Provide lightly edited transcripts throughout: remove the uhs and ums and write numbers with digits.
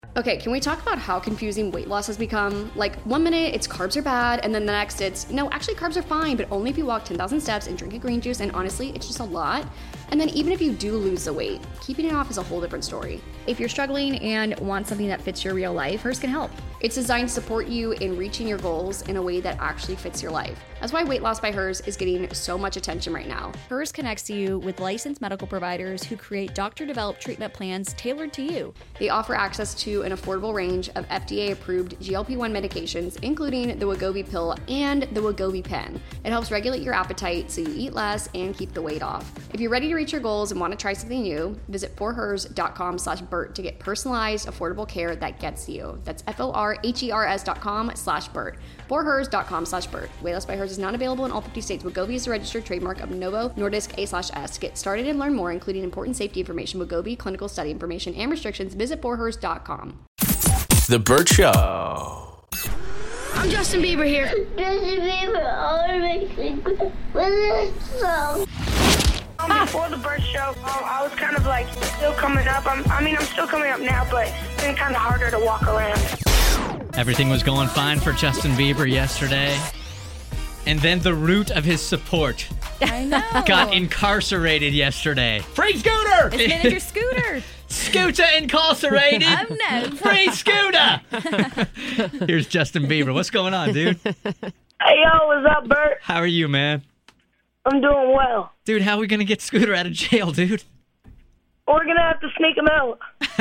Okay, can we talk about how confusing weight loss has become? Like, 1 minute it's carbs are bad, and then the next it's, no, actually carbs are fine, but only if you walk 10,000 steps and drink a green juice, and honestly, it's just a lot. And then even if you do lose the weight, keeping it off is a whole different story. If you're struggling and want something that fits your real life, Hers can help. It's designed to support you in reaching your goals in a way that actually fits your life. That's why Weight Loss by Hers is getting so much attention right now. Hers connects you with licensed medical providers who create doctor-developed treatment plans tailored to you. They offer access to an affordable range of FDA-approved GLP-1 medications, including the Wegovy pill and the Wegovy pen. It helps regulate your appetite so you eat less and keep the weight off. If you're ready to reach your goals and want to try something new, visit forhers.com/Bert to get personalized, affordable care that gets you. That's forhers.com/Bert. forhers.com/Bert. Weight Loss by Hers is not available in all 50 states. Wegovy is a registered trademark of Novo Nordisk A/S. To get started and learn more, including important safety information, Wegovy clinical study information, and restrictions, visit forhers.com. The Bert Show. I'm Justin Bieber here. Justin Bieber always makes me with this song. Before the Bert Show, I was kind of like still coming up. I'm still coming up now, but it's been kind of harder to walk around. Everything was going fine for Justin Bieber yesterday. And then the root of his support got incarcerated yesterday. Free Scooter! It's manager Scooter. Scooter incarcerated. Oh, no. Free Scooter! Here's Justin Bieber. What's going on, dude? Hey, yo, what's up, Bert? How are you, man? I'm doing well. Dude, how are we going to get Scooter out of jail, dude? We're going to have to sneak him out.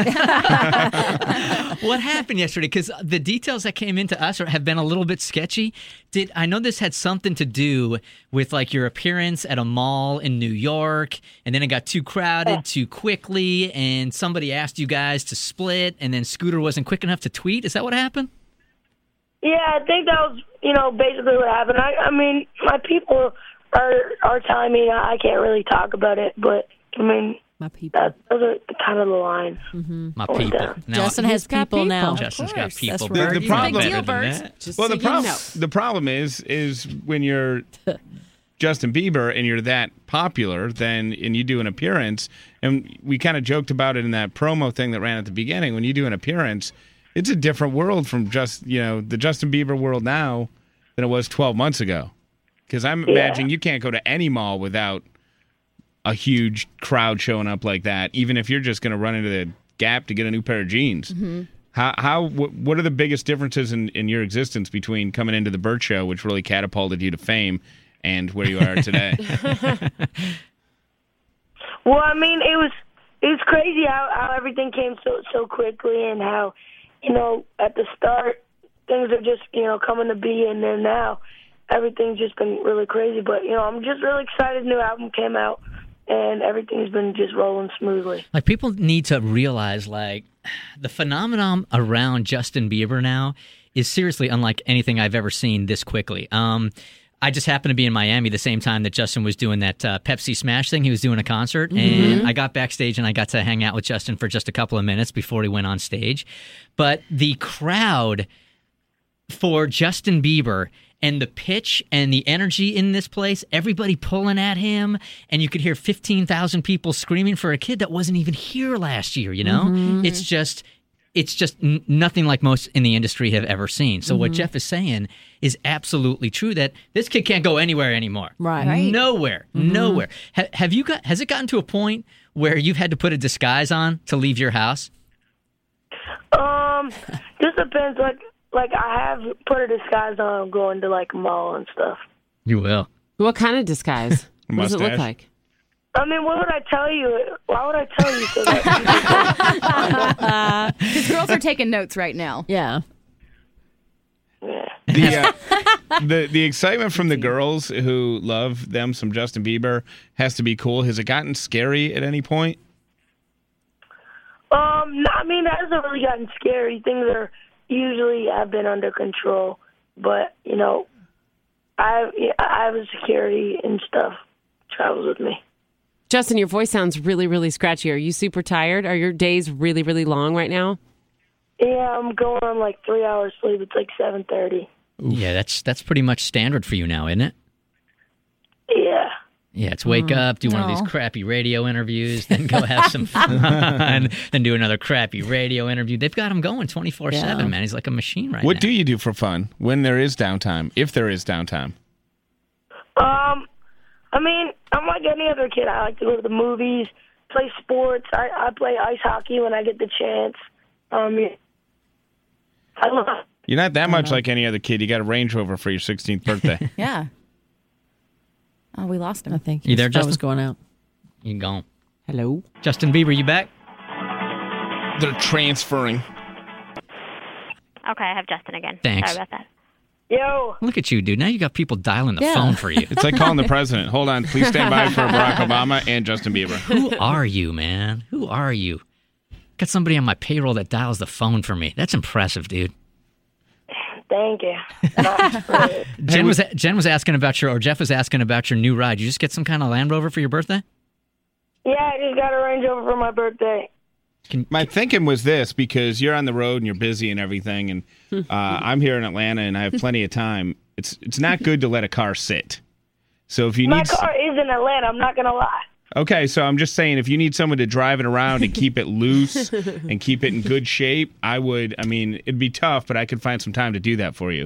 What happened yesterday? Because the details that came into us have been a little bit sketchy. I know this had something to do with like your appearance at a mall in New York, and then it got too crowded too quickly, and somebody asked you guys to split, and then Scooter wasn't quick enough to tweet. Is that what happened? Yeah, I think that was, basically what happened. I mean, my people are telling me I can't really talk about it, but, my people. Those are kind of the lines. Mm-hmm. My people. Now, Justin has people now. Justin's got people. Right. The problem, Big deal, Bert. the problem is when you're Justin Bieber and you're that popular, and you do an appearance, and we kind of joked about it in that promo thing that ran at the beginning. When you do an appearance, it's a different world from just the Justin Bieber world now than it was 12 months ago. Because I'm imagining you can't go to any mall without a huge crowd showing up like that, even if you're just going to run into the Gap to get a new pair of jeans. Mm-hmm. What are the biggest differences in your existence between coming into the Bert Show, which really catapulted you to fame, and where you are today? Well, it was crazy how everything came so quickly, and how at the start things are just coming to be, and then now everything's just been really crazy. But I'm just really excited. New album came out, and everything's been just rolling smoothly. Like, people need to realize, like, the phenomenon around Justin Bieber now is seriously unlike anything I've ever seen this quickly. I just happened to be in Miami the same time that Justin was doing that Pepsi Smash thing. He was doing a concert, and I got backstage and I got to hang out with Justin for just a couple of minutes before he went on stage. But the crowd for Justin Bieber and the pitch and the energy in this place, everybody pulling at him, and you could hear 15,000 people screaming for a kid that wasn't even here last year, Mm-hmm. It's just nothing like most in the industry have ever seen. So what Jeff is saying is absolutely true, that this kid can't go anywhere anymore. Right. Nowhere. Has it gotten to a point where you've had to put a disguise on to leave your house? Just depends. Like, I have put a disguise on going to, like, a mall and stuff. You will. What kind of disguise? What does it look like? What would I tell you? Why would I tell you so that Because girls are taking notes right now. Yeah. The excitement from the girls who love them some Justin Bieber has to be cool. Has it gotten scary at any point? That hasn't really gotten scary. Things are usually have been under control, but I have a security and stuff travels with me. Justin, your voice sounds really, really scratchy. Are you super tired? Are your days really, really long right now? Yeah, I'm going on like 3 hours sleep. It's like 7:30. Yeah, that's pretty much standard for you now, isn't it? Yeah. Yeah, it's wake up, do one of these crappy radio interviews, then go have some fun, then do another crappy radio interview. They've got him going 24/7, man. He's like a machine right now. What do you do for fun when there is downtime, if there is downtime? I mean, I'm like any other kid. I like to go to the movies, play sports. I play ice hockey when I get the chance. I love You're not that much like any other kid. You got a Range Rover for your 16th birthday. Yeah. Oh, we lost him. I think You there, that Justin? was going out. You gone. Hello. Justin Bieber, you back? They're transferring. Okay, I have Justin again. Thanks. Sorry about that. Yo. Look at you, dude. Now you got people dialing the phone for you. It's like calling the president. Hold on. Please stand by for Barack Obama and Justin Bieber. Who are you, man? Who are you? Got somebody on my payroll that dials the phone for me. That's impressive, dude. Thank you. Jeff was asking about your new ride. You just get some kind of Land Rover for your birthday? Yeah, I just got a Range Rover for my birthday. My thinking was this, because you're on the road and you're busy and everything, and I'm here in Atlanta and I have plenty of time. It's not good to let a car sit. So if you My need car is in Atlanta, I'm not going to lie. Okay, so I'm just saying, if you need someone to drive it around and keep it loose and keep it in good shape, it'd be tough, but I could find some time to do that for you.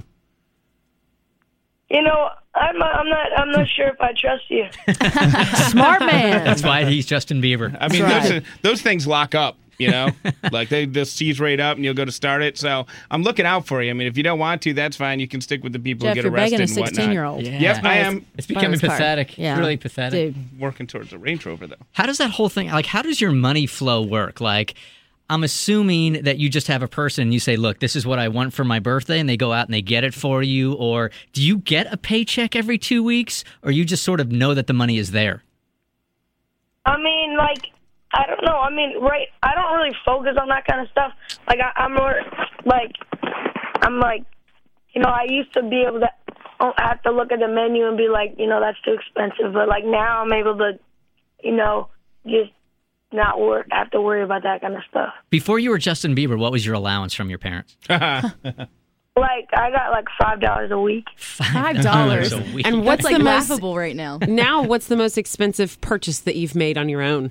You know, I'm not sure if I trust you. Smart man. That's why he's Justin Bieber. I mean, those things lock up, you know? Like, they'll seize right up and you'll go to start it. So I'm looking out for you. I mean, if you don't want to, that's fine. You can stick with the people Jeff, who get you're arrested begging a and whatnot. 16-year-old. Yeah. Yep, I am. It's becoming car. pathetic. Yeah. It's really pathetic. Dude. Working towards a Range Rover, though. How does that whole thing, like, how does your money flow work? Like, I'm assuming that you just have a person and you say, look, this is what I want for my birthday, and they go out and they get it for you. Or do you get a paycheck every 2 weeks, or you just sort of know that the money is there? I mean, like, I don't know. I mean, right, I don't really focus on that kind of stuff. Like, I'm more, like, you know, I used to be able to have to look at the menu and be like, you know, that's too expensive. But, like, now I'm able to, you know, just not have to worry about that kind of stuff. Before you were Justin Bieber, what was your allowance from your parents? Like, I got like $5 a week. $5 a week. And what's That's like the most, laughable right now. now, what's the most expensive purchase that you've made on your own?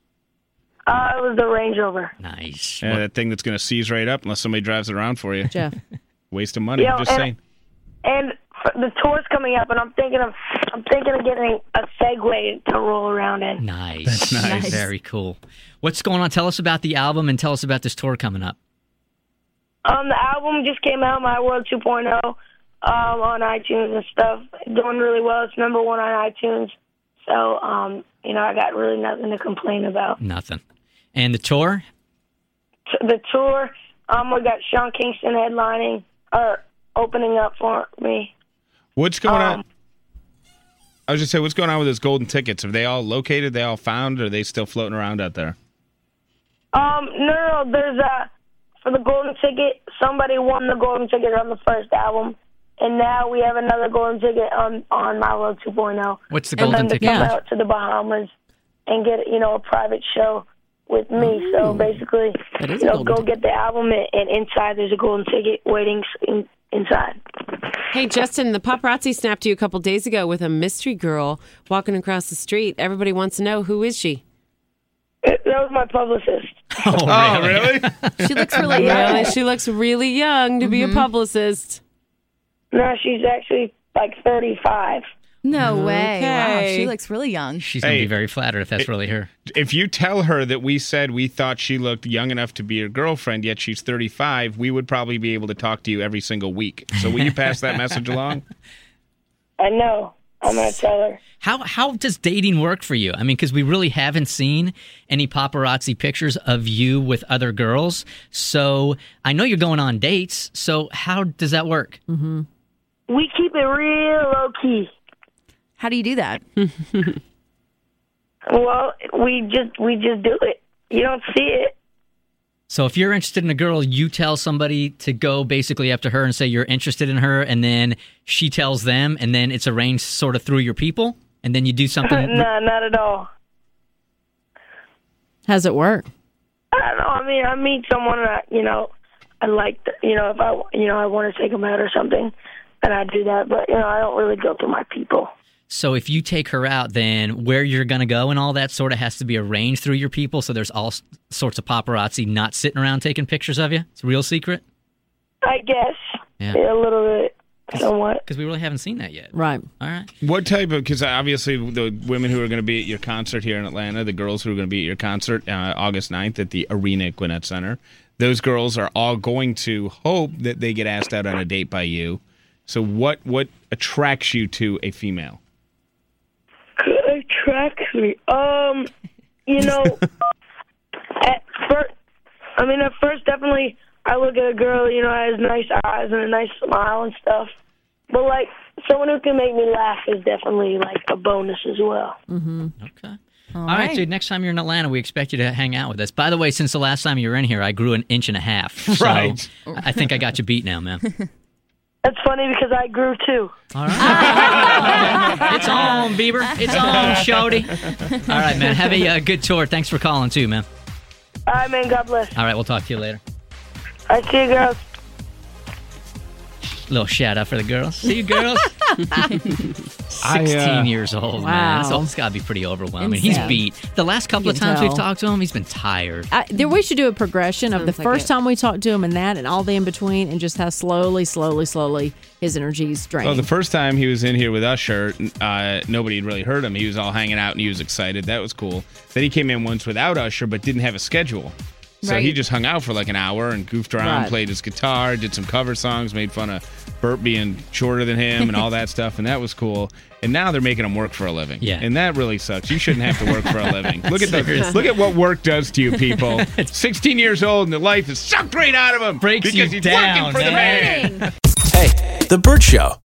It was the Range Rover. Nice. Yeah, that thing that's going to seize right up unless somebody drives it around for you. Jeff. Waste of money. Yeah, Just saying. And the tour's coming up, and I'm thinking of getting a Segway to roll around in. Nice. That's nice. Very cool. What's going on? Tell us about the album and tell us about this tour coming up. The album just came out, My World 2.0, on iTunes and stuff. Doing really well. It's number 1 on iTunes. So, you know, I got really nothing to complain about. Nothing. And the tour? The tour, we got Sean Kingston headlining, or opening up for me. What's going on? I was just saying, what's going on with those golden tickets? Are they all located? They all found? Or are they still floating around out there? No, there's for the golden ticket, somebody won the golden ticket on the first album, and now we have another golden ticket on My World 2.0. What's the golden and then ticket? to come out to the Bahamas and get, you know, a private show with me. So basically, you know, go get the album, and inside there's a golden ticket waiting inside. Hey, Justin, the paparazzi snapped you a couple days ago with a mystery girl walking across the street. Everybody wants to know, who is she? That was my publicist. Oh, really? She looks really young. Really? She looks really young to be a publicist. No, she's actually like 35. No way. Wow, Okay. she looks really young. She's going to be very flattered if that's really her. If you tell her that we said we thought she looked young enough to be your girlfriend, yet she's 35, we would probably be able to talk to you every single week. So will you pass that message along? I know. I'm going to tell her. How does dating work for you? I mean, because we really haven't seen any paparazzi pictures of you with other girls. So I know you're going on dates. So how does that work? Mm-hmm. We keep it real low key. How do you do that? Well, we just do it. You don't see it. So if you're interested in a girl, you tell somebody to go basically after her and say you're interested in her, and then she tells them, and then it's arranged sort of through your people, and then you do something. No, not at all. How's it work? I don't know. I mean, I meet someone that, you know, I like, you know, if I want to take them out or something, and I do that. But, you know, I don't really go through my people. So if you take her out, then where you're going to go and all that sort of has to be arranged through your people. So there's all sorts of paparazzi not sitting around taking pictures of you. It's a real secret. I guess. Yeah. A little bit. Somewhat. Because we really haven't seen that yet. Right. All right. What type of, because obviously the women who are going to be at your concert here in Atlanta, the girls who are going to be at your concert August 9th at the Arena at Gwinnett Center, those girls are all going to hope that they get asked out on a date by you. So what attracts you to a female? Attracts me? At first, definitely, I look at a girl, has nice eyes and a nice smile and stuff. But, someone who can make me laugh is definitely, a bonus as well. Mm-hmm. Okay. All right, dude. Next time you're in Atlanta, we expect you to hang out with us. By the way, since the last time you were in here, I grew 1.5 inches. So right. I think I got you beat now, man. That's funny because I grew too. All right. It's on, Bieber. It's on, Shorty. All right, man. Have a good tour. Thanks for calling, too, man. All right, man. God bless. All right, we'll talk to you later. All right, see you, girls. Little shout out for the girls. See you, girls. 16 years old, man. It's got to be pretty overwhelming. Insane. He's beat. The last couple of times we've talked to him, he's been tired. We should do a progression of the Sounds like first it. time we talked to him and all the in between, and just how slowly his energy's draining. Well, the first time he was in here with Usher, nobody had really heard him. He was all hanging out and he was excited. That was cool. Then he came in once without Usher, but didn't have a schedule. So Right. he just hung out for an hour and goofed around, Right. played his guitar, did some cover songs, made fun of Burt being shorter than him and all that stuff, and that was cool. And now they're making him work for a living. Yeah. And that really sucks. You shouldn't have to work for a living. Look at what work does to you, people. 16 years old and the life is sucked right out of him. Breaks because you he's down, working for the man. Hey, The Burt Show.